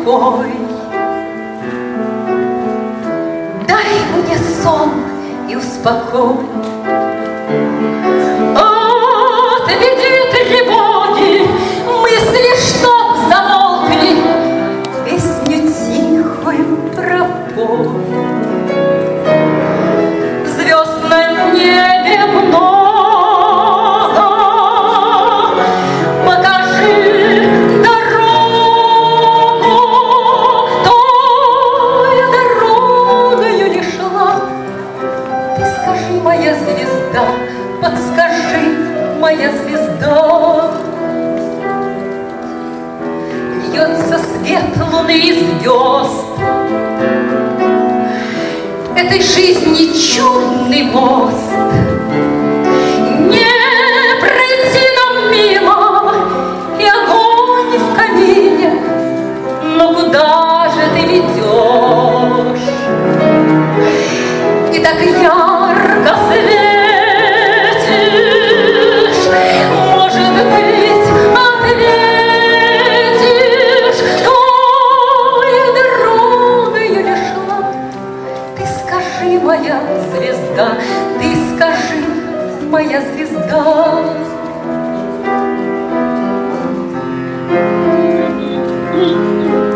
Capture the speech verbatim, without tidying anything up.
покой. Дай мне сон и успокой. Отведи тревоги, мысли, чтоб замолкли, песню тихую пропой. Звезд на небе много, покажи дорогу, той дорогою ли шла. Ты скажи, моя звезда, подскажи, моя звезда. Льется свет луны и звезд, этой жизни чудный мост. Не пройти нам мимо, и огонь в камине, но куда же ты ведешь? И так ярко светишь, может быть, ответишь, той дорогою ли шла. Ты скажи, моя звезда, ты скажи, моя звезда. Mm-hmm.